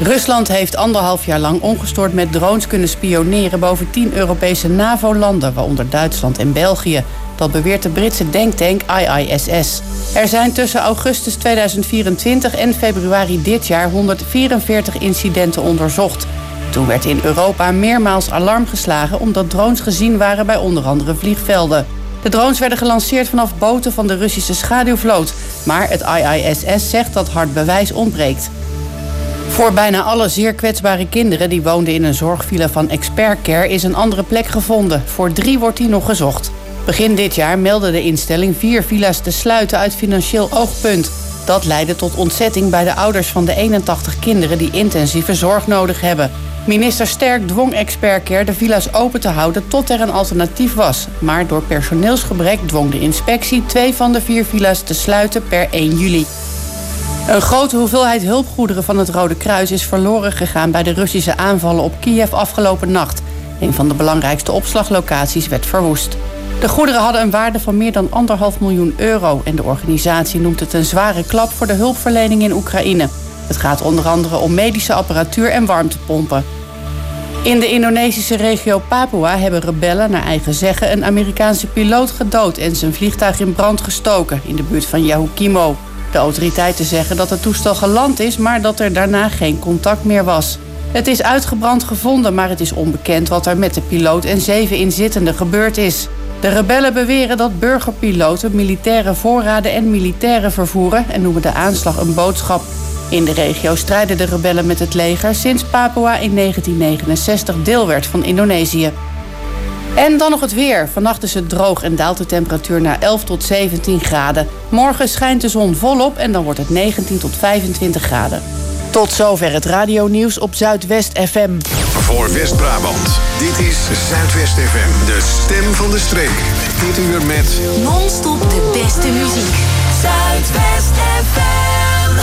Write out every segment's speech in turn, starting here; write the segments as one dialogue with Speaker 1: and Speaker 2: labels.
Speaker 1: Rusland heeft 1,5 jaar lang ongestoord met drones kunnen spioneren boven 10 Europese NAVO-landen, waaronder Duitsland en België. Dat beweert de Britse denktank IISS. Er zijn tussen augustus 2024 en februari dit jaar 144 incidenten onderzocht. Toen werd in Europa meermaals alarm geslagen omdat drones gezien waren bij onder andere vliegvelden. De drones werden gelanceerd vanaf boten van de Russische schaduwvloot. Maar het IISS zegt dat hard bewijs ontbreekt. Voor bijna alle zeer kwetsbare kinderen die woonden in een zorgvilla van Expert Care is een andere plek gevonden. Voor 3 wordt die nog gezocht. Begin dit jaar meldde de instelling 4 villa's te sluiten uit financieel oogpunt. Dat leidde tot ontzetting bij de ouders van de 81 kinderen die intensieve zorg nodig hebben. Minister Sterk dwong Expert Care de villa's open te houden tot er een alternatief was. Maar door personeelsgebrek dwong de inspectie 2 van de 4 villa's te sluiten per 1 juli. Een grote hoeveelheid hulpgoederen van het Rode Kruis is verloren gegaan bij de Russische aanvallen op Kiev afgelopen nacht. Een van de belangrijkste opslaglocaties werd verwoest. De goederen hadden een waarde van meer dan €1,5 miljoen en de organisatie noemt het een zware klap voor de hulpverlening in Oekraïne. Het gaat onder andere om medische apparatuur en warmtepompen. In de Indonesische regio Papua hebben rebellen naar eigen zeggen een Amerikaanse piloot gedood en zijn vliegtuig in brand gestoken in de buurt van Yahukimo. De autoriteiten zeggen dat het toestel geland is, maar dat er daarna geen contact meer was. Het is uitgebrand gevonden, maar het is onbekend wat er met de piloot en 7 inzittenden gebeurd is. De rebellen beweren dat burgerpiloten militaire voorraden en militairen vervoeren en noemen de aanslag een boodschap. In de regio strijden de rebellen met het leger sinds Papua in 1969 deel werd van Indonesië. En dan nog het weer. Vannacht is het droog en daalt de temperatuur naar 11 tot 17 graden. Morgen schijnt de zon volop en dan wordt het 19 tot 25 graden. Tot zover het radionieuws op Zuidwest FM.
Speaker 2: Voor West-Brabant, dit is Zuidwest FM, de stem van de streek. Dit uur met
Speaker 3: non-stop de beste muziek. Zuidwest FM.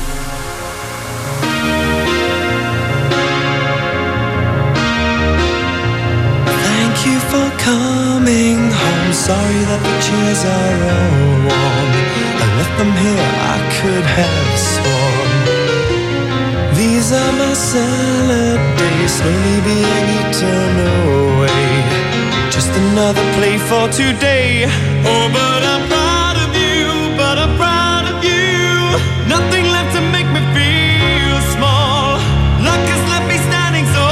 Speaker 4: Thank you for coming home. Sorry that the chairs are all warm. I left them here, I could have sworn. These are my salad days, slowly being eaten away. Just another play for today. Oh, but I'm proud of you, but I'm proud of you. Nothing left to make me feel small. Luck has left me standing so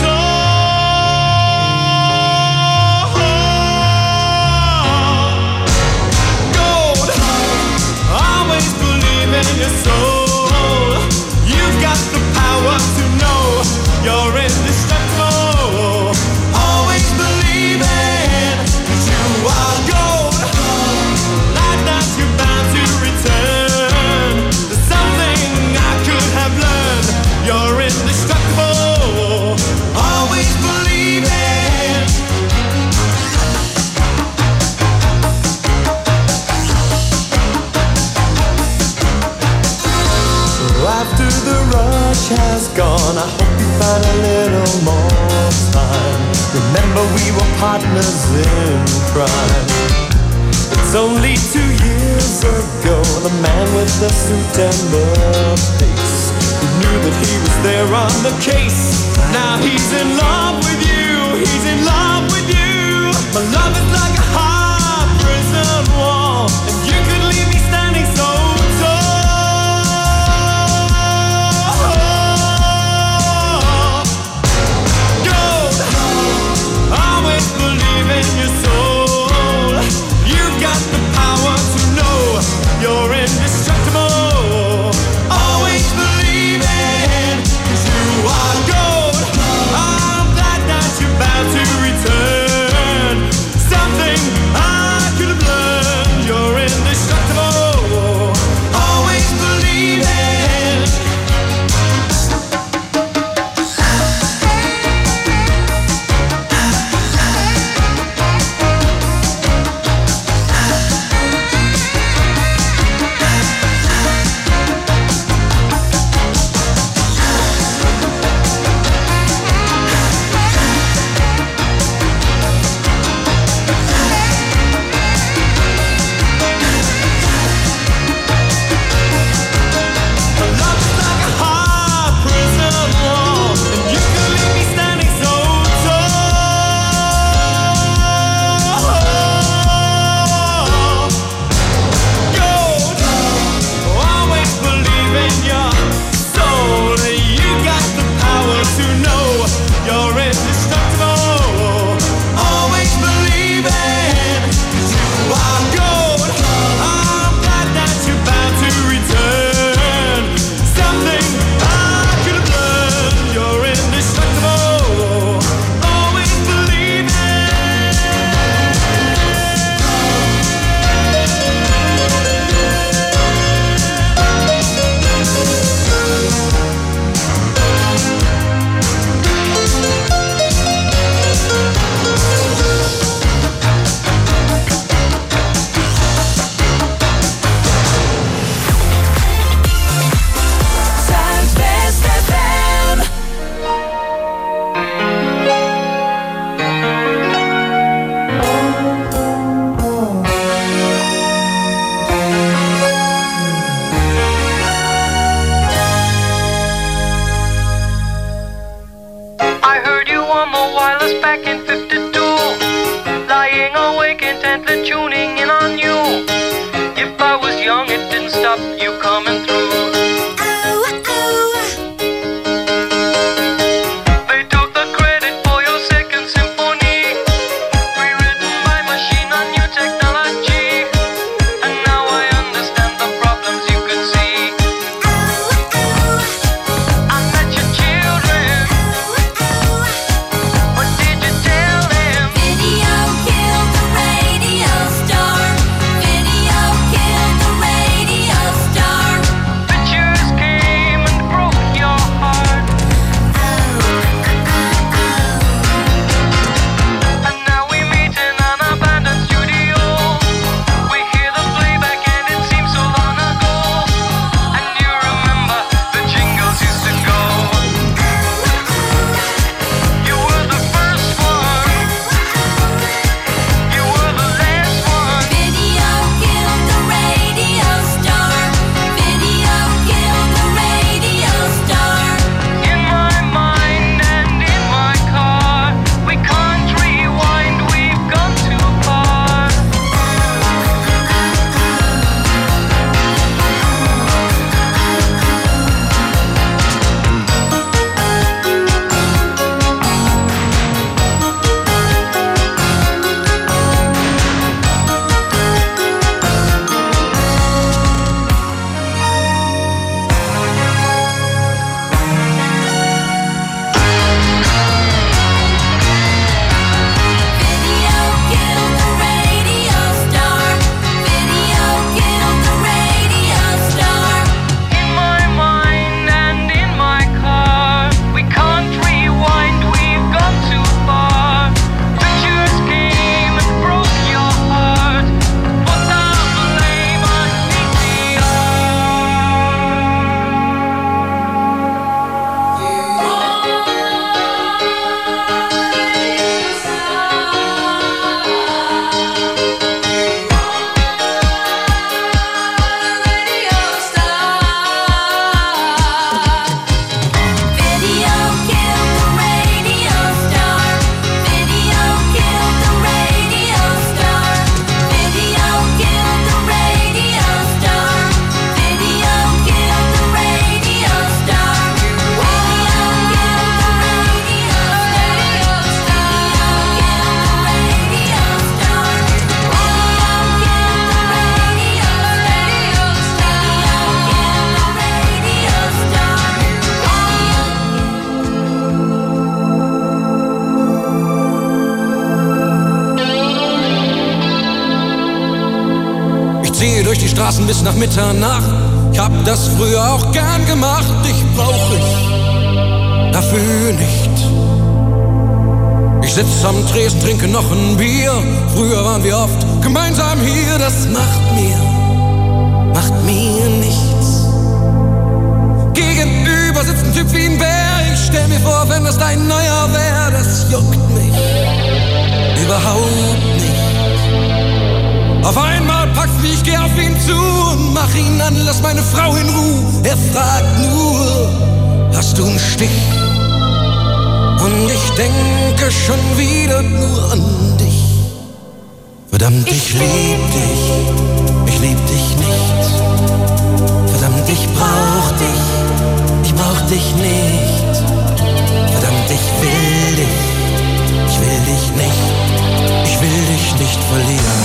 Speaker 4: in your soul, you've got the power to know you're indestructible. Always believing that you are gold, like that you're bound to return. There's something I could have learned. You're indestructible. Always believing. After the rush has gone, I hope you find a little more time. Remember we were partners in crime. It's only 2 years ago, the man with the suit and the face, who knew that he was there on the case. Now he's in love with you, he's in love with you. My love is like a hard prison wall, and you could leave me standing so in your soul, you've got the power to know you're indestructible. Always believing, 'cause you are gold. I'm glad that you're bound to return.
Speaker 5: from a wireless back in 52. Lying awake intently tuning in on you. If I was young it didn't stop you coming through. They took the credit for your second symphony, rewritten by machine on new technology. And now I understand the problems you could see. I met your children. What did you tell them?
Speaker 3: Video killed the radio star. Video killed the radio star.
Speaker 5: Pictures came and broke your heart. And now we meet in an abandoned studio. We hear the playback and it seems so long ago. And you remember the jingles used to go. You were the first one. You were the last one.
Speaker 3: Video killed the radio star. Video killed the radio star.
Speaker 5: In my mind and in my car, we can't rewind, we've gone too far.
Speaker 3: Video killed the radio star. Video killed the radio star.
Speaker 5: In my mind and in my car, we can't rewind, we've gone too far. Pictures came and broke your heart. Put the blame on
Speaker 3: Video killed the radio star. Video killed the radio star. Video killed the radio star. Video killed the radio star. Video killed the radio star. Video killed the radio
Speaker 6: Ich ziehe durch die Straßen bis nach Mitternacht. Ich hab das früher auch gern gemacht. Dich brauch ich dafür nicht. Ich sitz am Tresen, trinke noch ein Bier. Früher waren wir oft gemeinsam hier. Das macht mir nichts. Gegenüber sitzt ein Typ wie ein Bär. Ich stell mir vor, wenn das dein neuer wär. Das juckt mich überhaupt nicht. Auf einmal packst mich, ich geh auf ihn zu und mach ihn an, lass meine Frau in Ruhe. Er fragt nur, hast du einen Stich? Und ich denke schon wieder nur an dich. Verdammt, ich lieb dich nicht. Verdammt, ich brauch dich nicht. Verdammt, ich will dich nicht. Ich will dich nicht verlieren.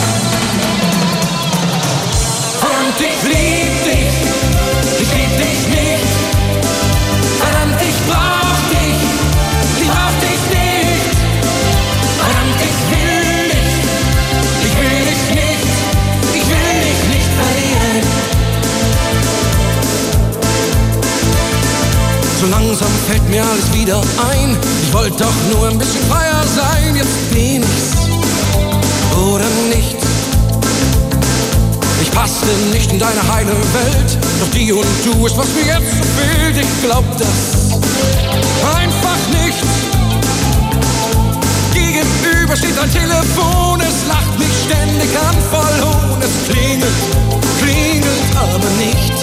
Speaker 6: Verdammt, ich lieb dich nicht. Verdammt, ich brauch dich nicht. Verdammt, ich will dich nicht. Ich will dich nicht verlieren. So langsam fällt mir alles wieder ein. Ich wollte doch nur ein bisschen freier sein. Jetzt bin ich's oder nichts. Ich passte nicht in deine heile Welt. Doch die und du ist, was mir jetzt so fehlt. Ich glaub das einfach nicht. Gegenüber steht ein Telefon. Es lacht mich ständig an, voll Hohn. Es klingelt aber nicht.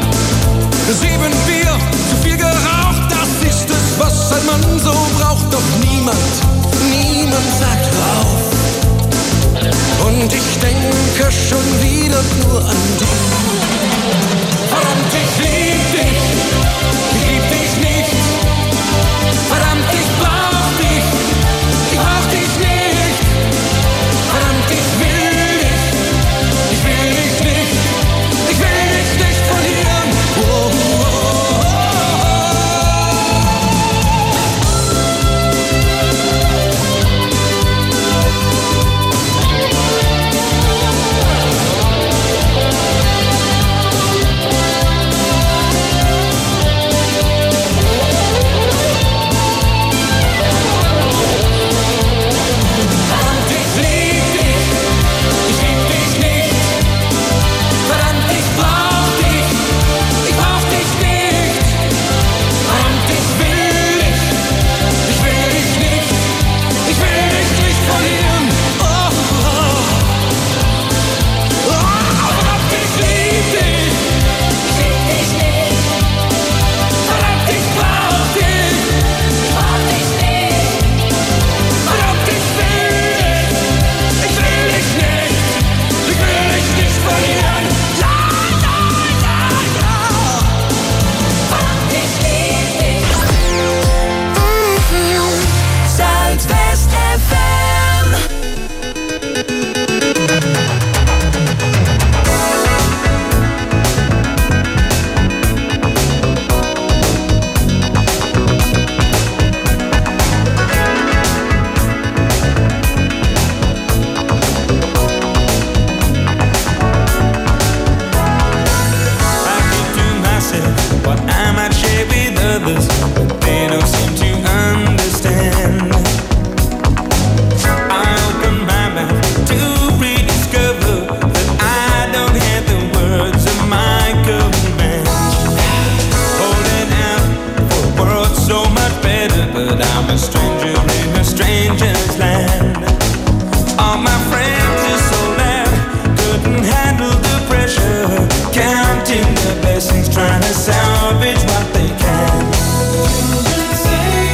Speaker 6: 7 Bier, zu viel geraucht, das ist es, was ein Mann so braucht. Doch
Speaker 7: share with others, but they don't seem to understand. I open my mouth to rediscover that I don't have the words of my command. Holding out for a world so much better, but I'm a stranger in a stranger's land. All my friends are so loud, couldn't handle the pressure, counting the blessings, trying to salvage what they can. Say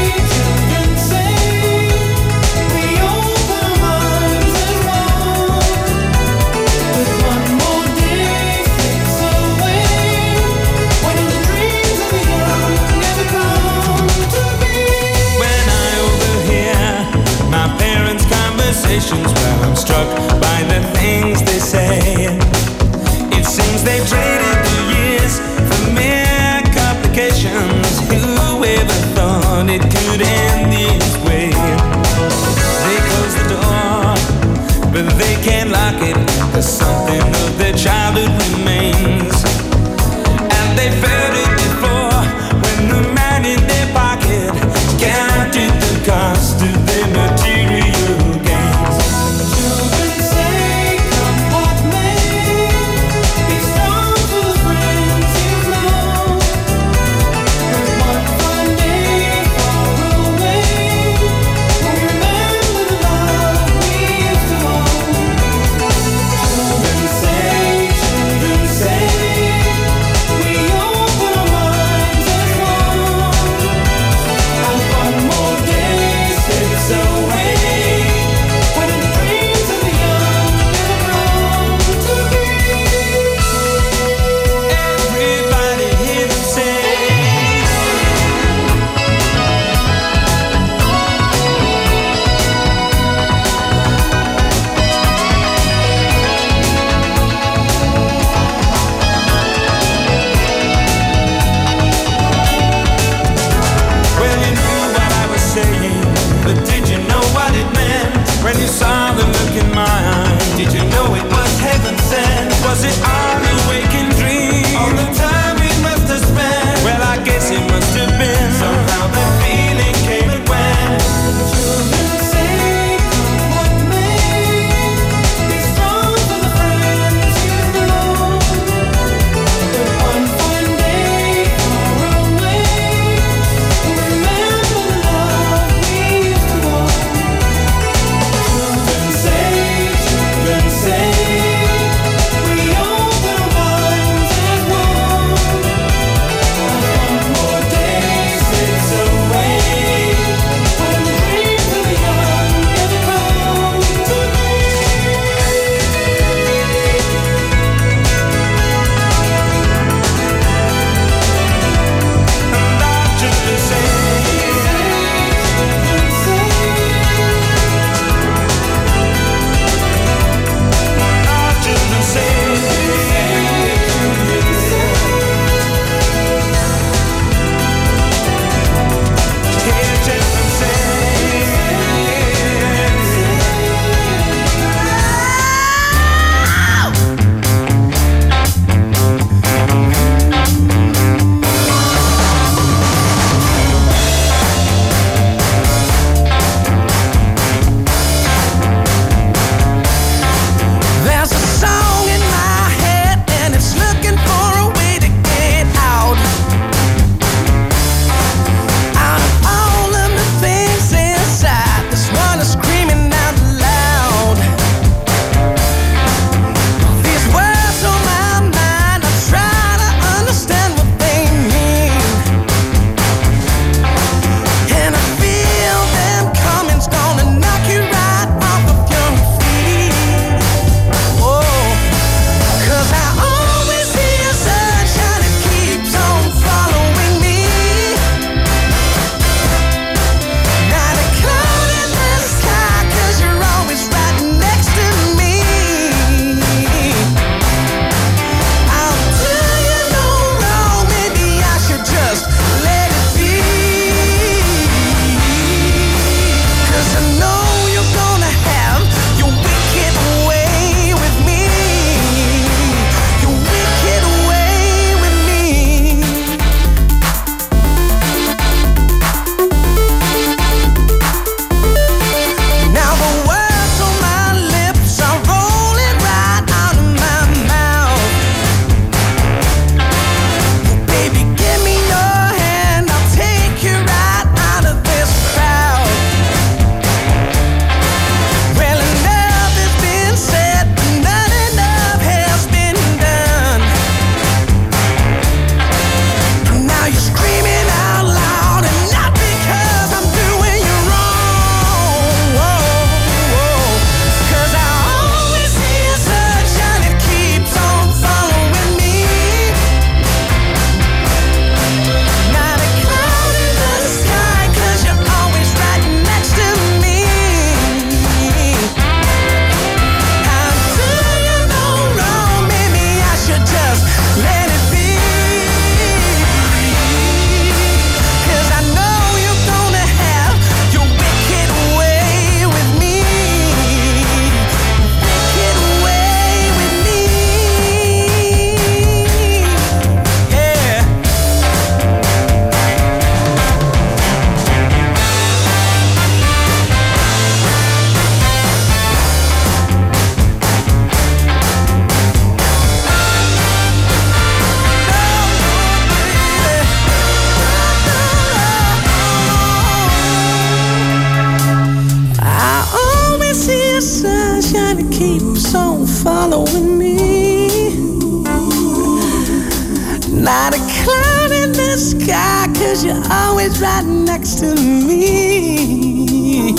Speaker 8: 'cause you're always right next to me.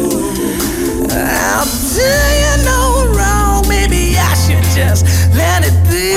Speaker 8: I'll do you no wrong, maybe I should just let it be.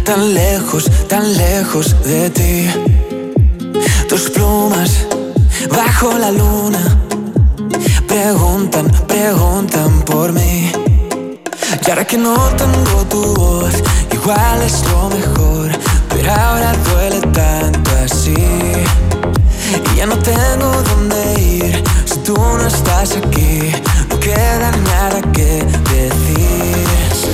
Speaker 9: tan lejos de ti. Tus plumas bajo la luna preguntan por mí. Y ahora que no tengo tu voz, igual es lo mejor, pero ahora duele tanto así. Y ya no tengo dónde ir si tú no estás aquí. No queda nada que decir.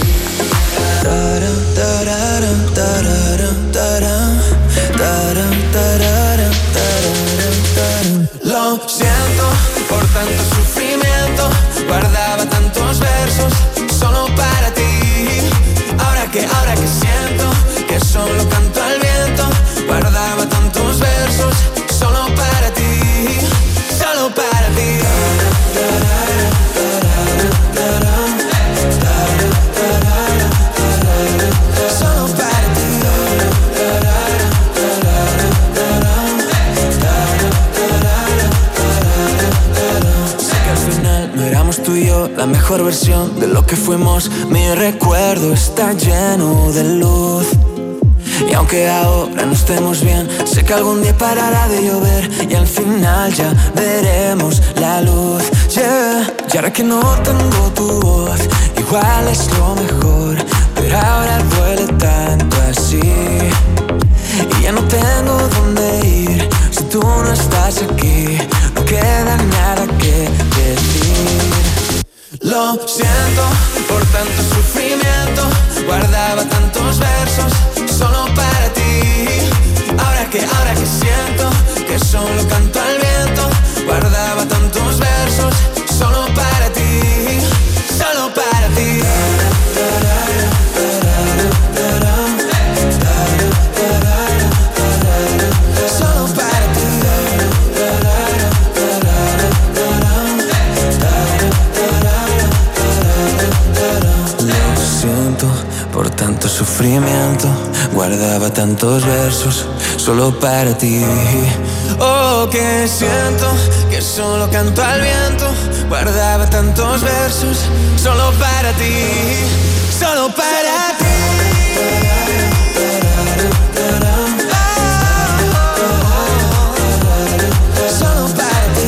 Speaker 9: Lo siento por tanto sufrimiento, guardaba tantos versos solo para ti. Ahora que siento que solo canto al viento, guardaba tantos versos solo para ti, solo para ti. Solo para ti. Sé que al final no éramos tú y yo la mejor versión de lo que fuimos. Mi recuerdo está lleno de luz. Y aunque ahora no estemos bien, sé que algún día parará de llover y al final ya veremos la luz, yeah. Y ahora que no tengo tu voz, igual es lo mejor, pero ahora duele tanto así. Y ya no tengo dónde ir si tú no estás aquí. No queda nada que decir. Lo siento por tanto sufrimiento, guardaba tantos versos solo para ti. Ahora que siento que solo canto al viento, guardaba tantos versos solo para ti, solo para ti. Solo para ti. Lo siento por tanto sufrimiento, guardaba tantos versos solo para ti. Oh, que siento que solo canto al viento, guardaba tantos versos solo para ti, solo para ti. Solo para ti.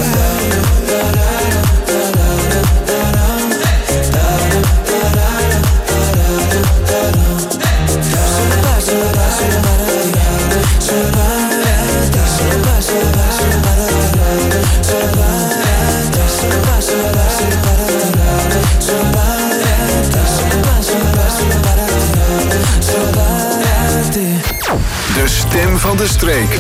Speaker 2: De stem van de streek.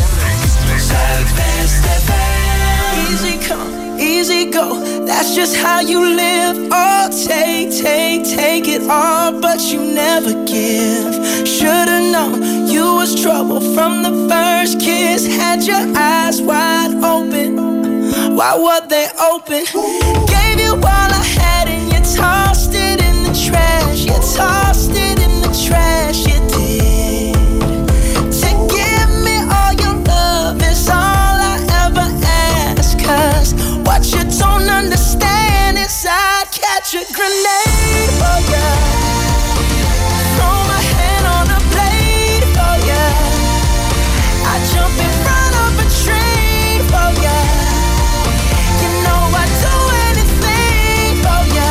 Speaker 8: Easy come, easy go, that's just how you live. Oh, take it all, but you never give. Should've known you was trouble from the first kiss. Had your eyes wide open, why were they open? Gave you all I had and you tossed it in the trash. You tossed it in the trash, you did. To give me all your love is all I ever ask. Cause what you don't understand is I'd catch a grenade for ya. Throw my hand on a blade for ya. I jump in front of a train for ya. You know I'd do anything for ya.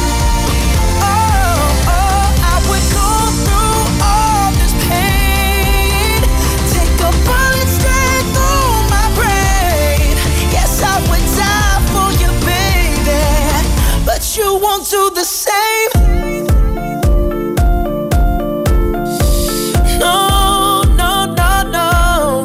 Speaker 8: Oh, I would go through all this pain, take a bullet straight through my brain. Yes, I would die for you, baby, but you won't do the same. No, no, no, no.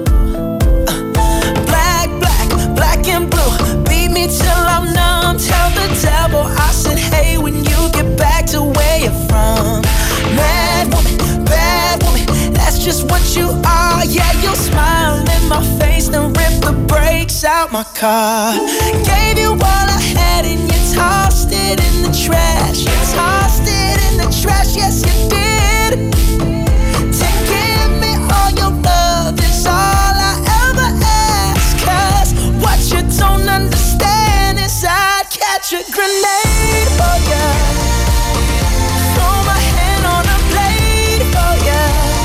Speaker 8: Black and blue, beat me till I'm numb. Tell the devil I said, hey, when you get back to where you're from. Mad woman, that's just what you are. Yeah, you'll smile in my face, then rip the brakes out my car. Gave you all I had and you tossed it in the trash. You tossed it in the trash, yes you did. To give me all your love is all I ever ask. Cause what you don't understand is I'd catch a grenade for ya. Throw my hand on a blade for ya.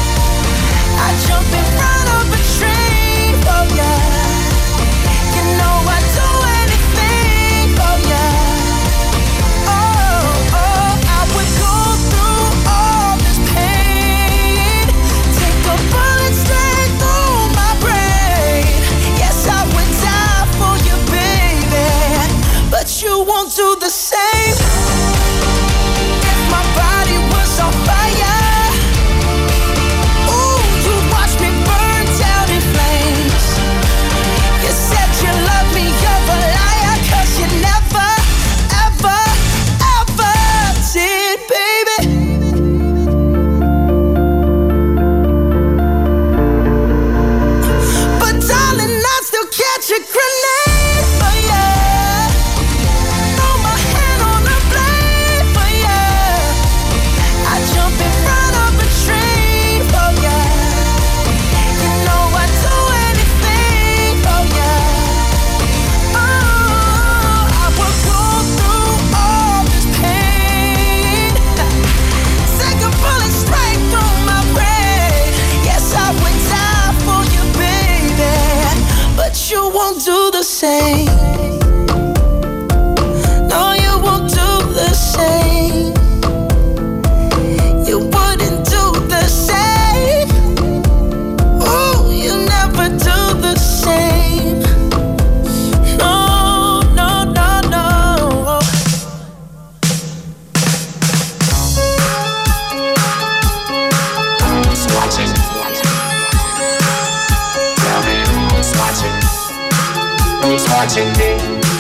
Speaker 10: watching me.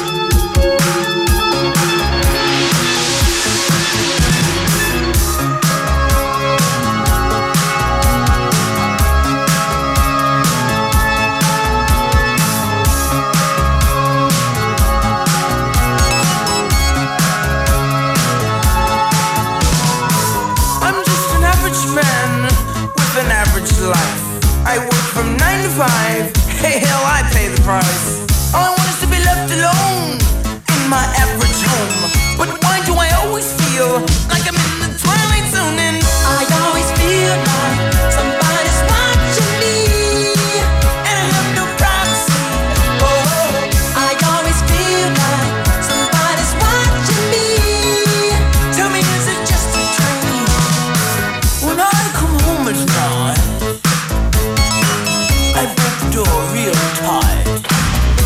Speaker 7: I'm just an average man with an average life. I work from 9 to 5. Hey, hell, I pay the price. All I want is to be left alone in my average home. But why do I always feel like I'm in the twilight zone? And
Speaker 8: I always feel like somebody's watching me,
Speaker 7: and I have no privacy. Oh,
Speaker 8: I always feel like somebody's watching me.
Speaker 7: tell me, is it just a dream? When I come home at night, I break the door real tight.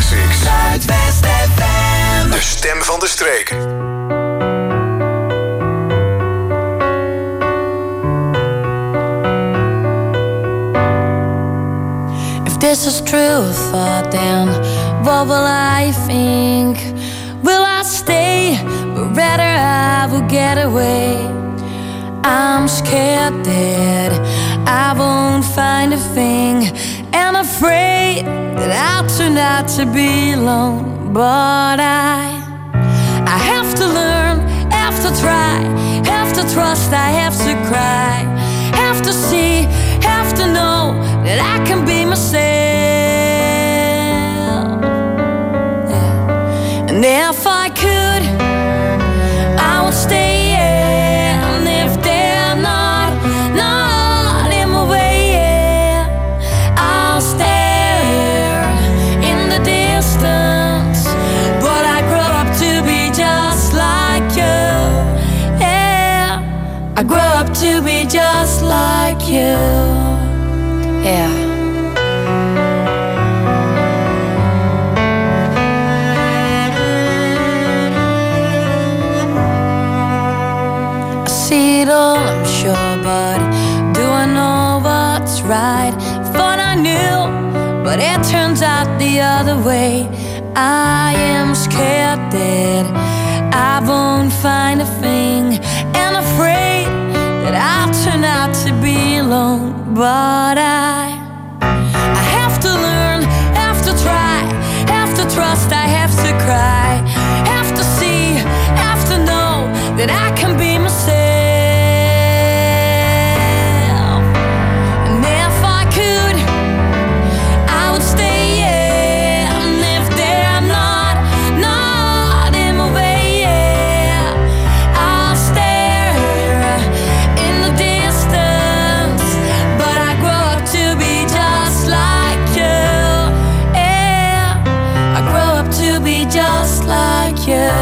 Speaker 2: classics.
Speaker 8: Zuidwest FM.
Speaker 2: De stem van de streek.
Speaker 3: If this is true thought, then what will I think? Will I stay? But rather I will get away. I'm scared that I won't find a thing, and afraid that I'll turn out to be alone. But I have to learn, have to try, have to trust, I have to cry, have to see, have to know that I can be myself. Yeah. And if I could, I would stay. And if they're not in my way, yeah, I'll stare in the distance. But I grow up to be just like you. Yeah, I grow up to be just like you. Yeah. See it all, I'm sure, but do I know what's right? Thought I knew, but it turns out the other way. I am scared that I won't find a thing, and afraid that I'll turn out to be alone. But I have to learn, have to try, have to trust, I have to cry, have to see, have to know that I can be myself. And if I could, I would stay. Yeah. And if they're not in my way, yeah, I'll stare in the distance. But I grow up to be just like you. Yeah, I grow up to be just like you.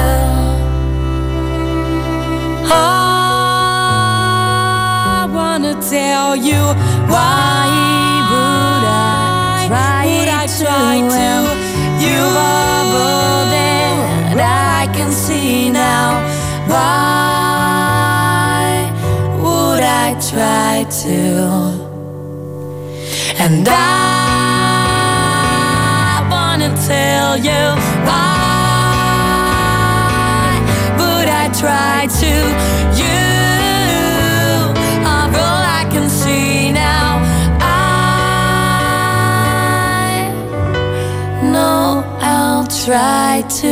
Speaker 3: I wanna tell you why would I try to you are more than I can see now. Why would I try to? And I wanna tell you why would I try to? You are all I can see now. I know I'll try to.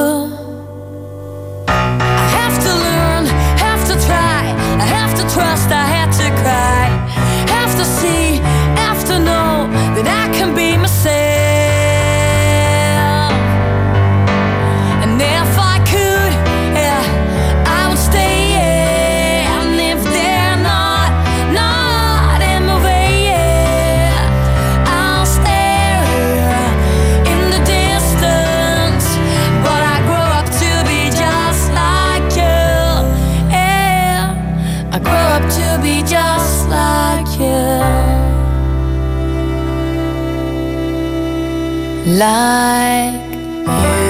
Speaker 3: I have to learn, have to try, I have to trust, I have to cry, have to see, have to know that I can be myself. And if I could, yeah, I would stay. Yeah. And if they're not in my way, yeah, I'll stare in the distance. But I grow up to be just like you. Yeah, I grow up to be just like you. Like you.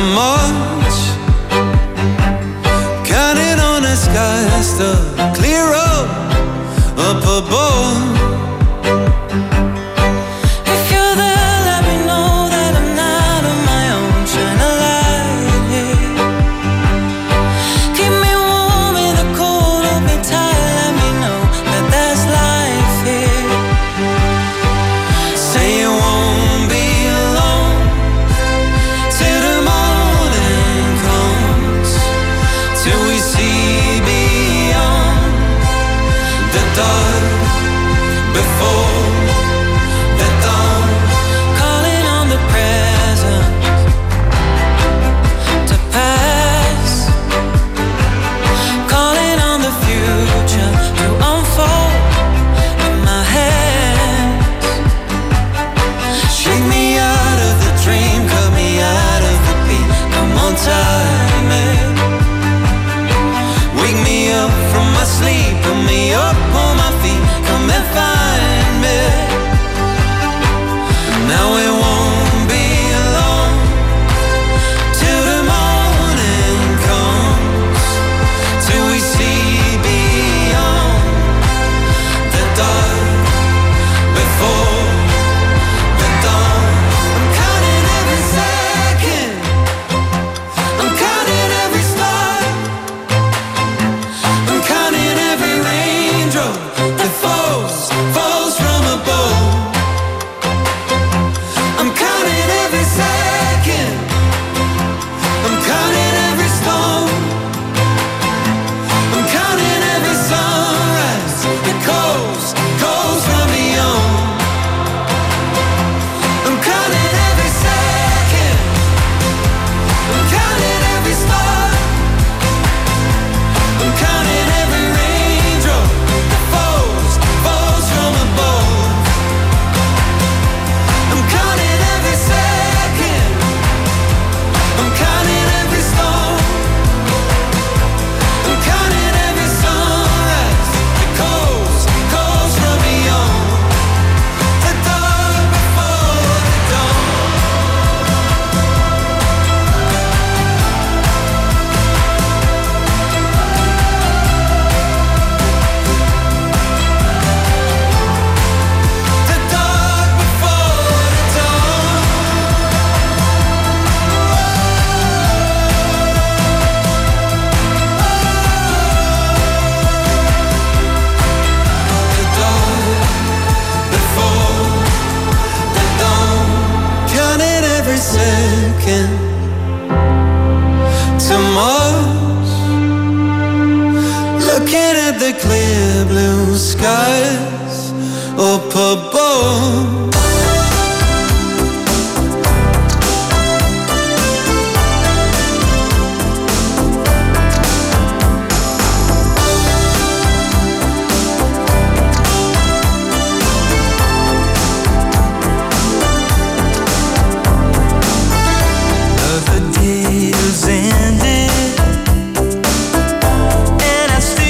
Speaker 6: much. Counting on the skies to clear up above.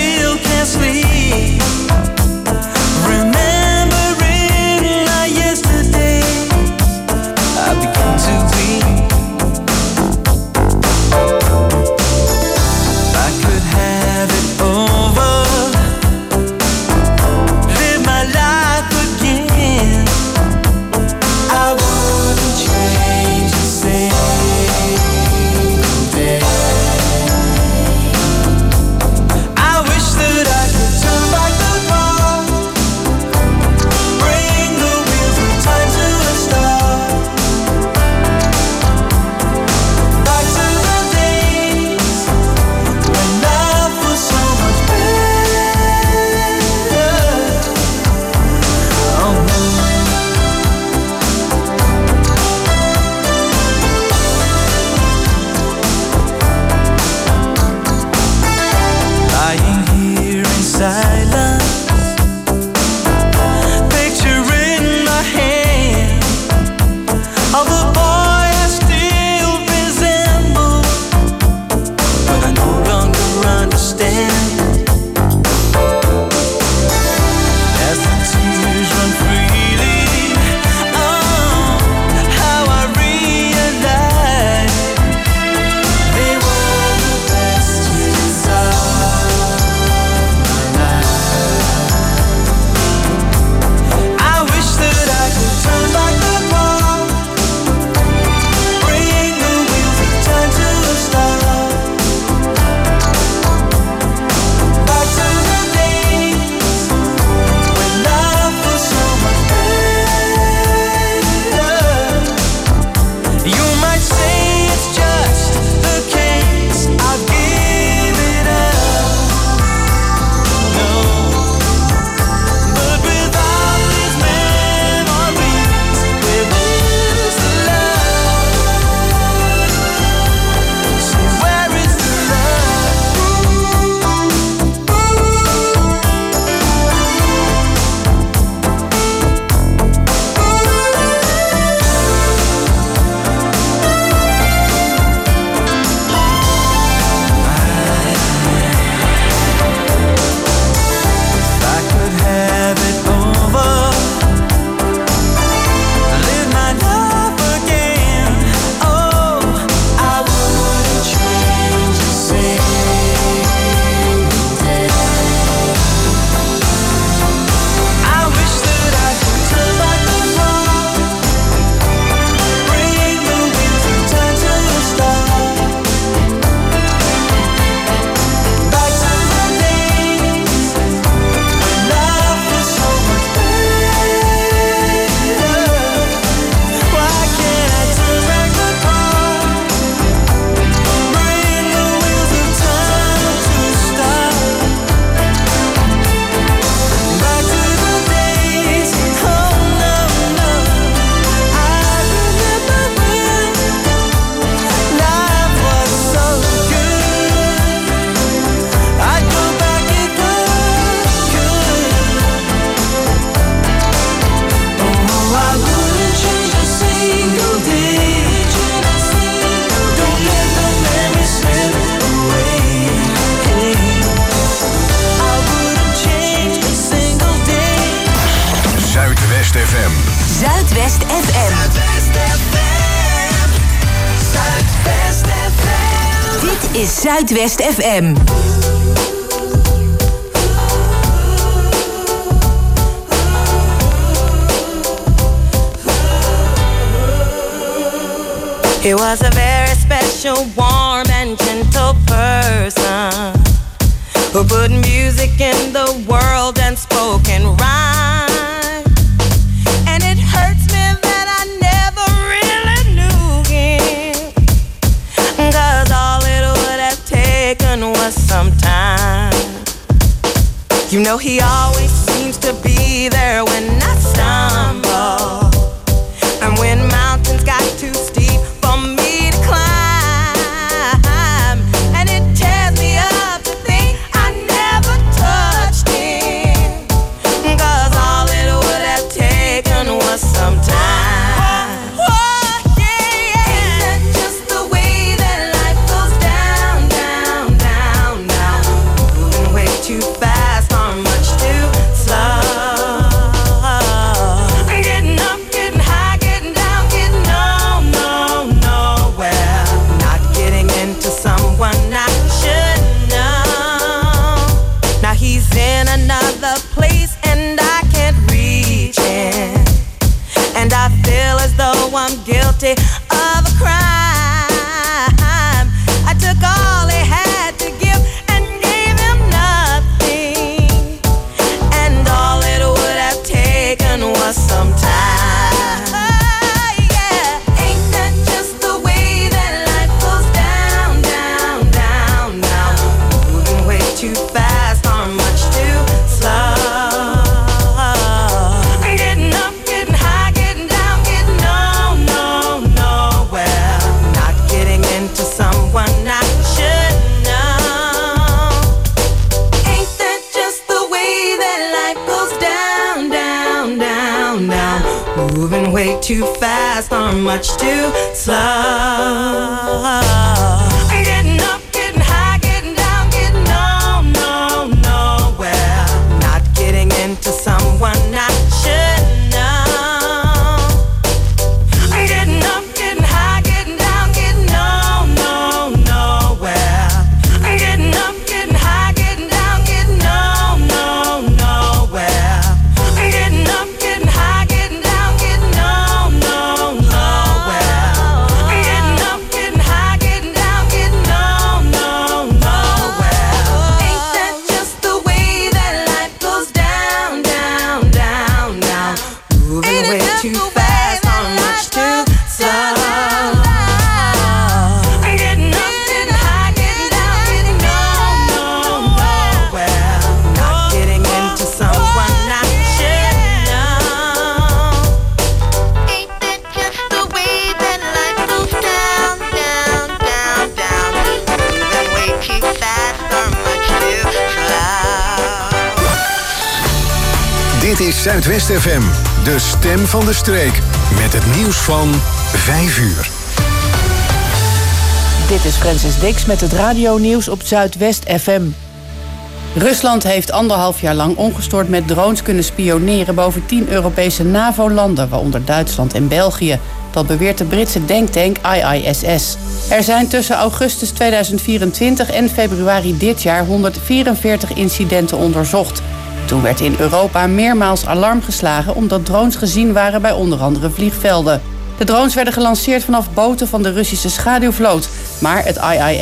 Speaker 10: Remembering I is Zuidwest FM.
Speaker 11: He was a very special, warm and gentle person who put music in the world and spoke in rhyme. And it hurts me that I never really knew him, 'cause all it would have taken was some time. You know he always seems to be there when I stumble, and when mountains got too steep for me to climb, and it tears me up to think I never touched him, 'cause all it would have taken was some time. Oh, yeah. Ain't that just the way that life goes down, down, down, down, moving way too fast or much too slow. Getting up, getting high, getting down, getting nowhere. Not getting into someone I should know. Now he's in another place and I can't reach him, and I feel as though I'm guilty of a crime. I took all he had to give and gave him nothing, and all it would have taken was some time. Yeah, ain't that just the way that life goes down, down, down, down, moving way too fast or much too slow. Getting up, getting high, getting down, getting nowhere. Not getting into someone I should know. Ain't that just the way that life goes down, down, down, down, moving way too fast or much too slow. Getting up, getting high, getting down, getting nowhere. Not getting into someone I should know. Getting up, getting high, getting down, getting nowhere. Getting up, getting high, getting down, getting nowhere. Getting up, getting high, getting down, getting nowhere. Getting up, getting high, getting down, getting nowhere. Ain't that just the way that life goes down, down, down, down, moving way too fast or much too slow. Getting up, getting high, getting down, getting nowhere. Not getting into someone I should know. Ain't that just the way that life goes down, down, down, down, moving way too fast or much too slow.
Speaker 2: Dit is Zuidwest FM, de stem van de streek. Met het nieuws van 5 uur.
Speaker 1: Dit is Francis Dix met het radionieuws op Zuidwest FM. Rusland heeft 1,5 jaar lang ongestoord met drones kunnen spioneren boven 10 Europese NAVO-landen, waaronder Duitsland en België. Dat beweert de Britse denktank IISS. Er zijn tussen augustus 2024 en februari dit jaar 144 incidenten onderzocht. Toen werd in Europa meermaals alarm geslagen omdat drones gezien waren bij onder andere vliegvelden. De drones werden gelanceerd vanaf boten van de Russische schaduwvloot, maar het